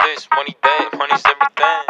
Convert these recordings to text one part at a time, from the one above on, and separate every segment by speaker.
Speaker 1: this, money that, money's everything.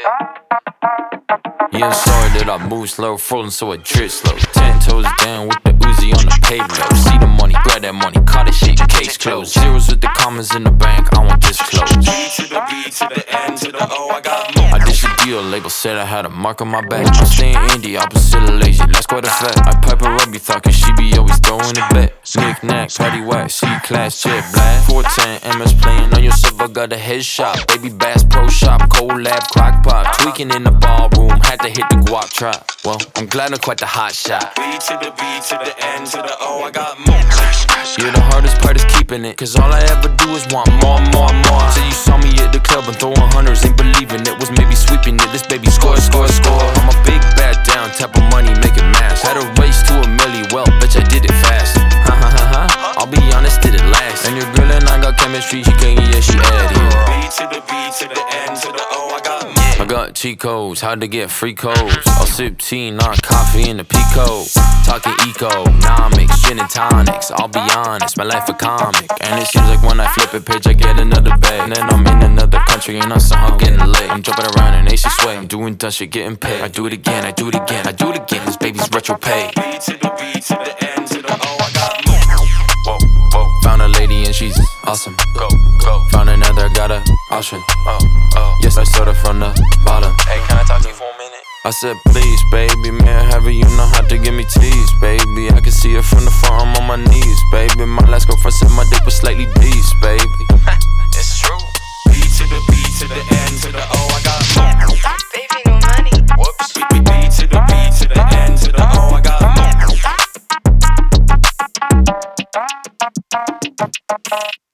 Speaker 2: Yeah, I'm sorry that I move slow, rolling so I drip slow. 10 toes down with the Uzi on the pavement. See the money, grab that money, call that shit, case closed. Zeros with the commas in the bank, I want this close.
Speaker 3: G to the B to the N to the O, I got more.
Speaker 2: I ditched the deal, label said I had a mark on my back. I'm staying indie, opposite of lazy, that's quite a fact. I pipe her up, you thought, cause she be always throwing it back. Knick-knack, patty whack, C-class, jet black. 410, MS playing on your silver, got a headshot. Baby Bass Pro Shop, cold lab, crock pot. Tweaking in the ballroom, had to hit the guap trap. Well, I'm glad I'm quite the hot shot.
Speaker 3: B to the B to the N to the O, I got more.
Speaker 2: Yeah, the hardest part is keeping it, cause all I ever do is want more, more, more. Till you saw me at the club and throwing hundreds, ain't believing it was maybe sweeping it. This baby score, score, score. I'm a big bad down type of money, make it mass. Had a race to a milli, well, bitch, I did it fast. Ha ha ha ha, I'll be honest, did it last. And your girl and I got chemistry, she can't get, yeah, she added.
Speaker 3: B to the B to the N to the O, I got more.
Speaker 2: I got cheat codes, how to get free codes. I'll sip tea, not coffee in the Pico. Talking economics, gin and tonics. I'll be honest, my life a comic. And it seems like when I flip a page, I get another bag. And then I'm in another country and I'm somehow getting late. I'm jumping around in AC sway, I'm doing dumb shit, getting paid. I do it again, I do it again, I do it again. This baby's retro pay.
Speaker 3: B to the B to the N to the O, I got more.
Speaker 2: Whoa, whoa. Found a lady and she's awesome.
Speaker 1: Go, go,
Speaker 2: Found another, got a option.
Speaker 1: oh.
Speaker 2: Yes, I started from the bottom.
Speaker 1: Hey, can I talk to you for a minute?
Speaker 2: I said, please, baby, may I have it? You know how to give me tease, baby. I can see it from the front, I'm on my knees, baby. My last girlfriend said my dick was slightly beast, baby.
Speaker 1: It's true.
Speaker 3: B to the B to the N to the O, I got more.
Speaker 4: Baby, no money.
Speaker 1: Whoops.
Speaker 3: B to the B to the N to the O, I got more.